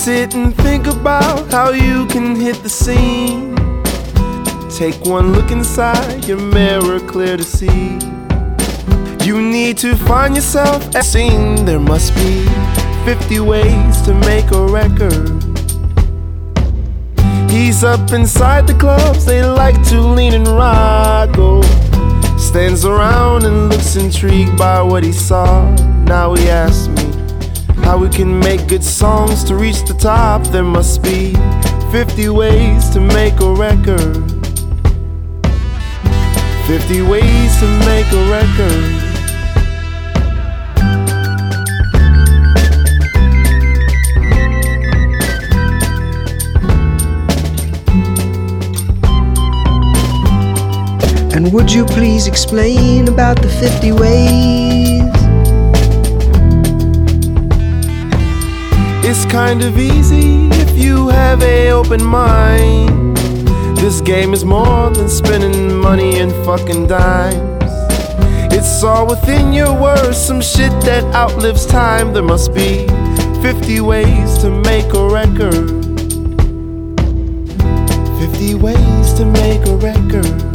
Sit and think about how you can hit the scene. Take one look inside your mirror, clear to see. You need to find yourself at scene. There must be 50 ways to make a record. He's up inside the clubs, they like to lean and rock. Oh, stands around and looks intrigued by what he saw. Now he asks me how we can make good songs to reach the top. There must be 50 ways to make a record. 50 ways to make a record. And would you please explain about the 50 ways? It's kind of easy if you have an open mind. This game is more than spending money and fucking dimes. It's all within your words, some shit that outlives time. There must be 50 ways to make a record. 50 ways to make a record.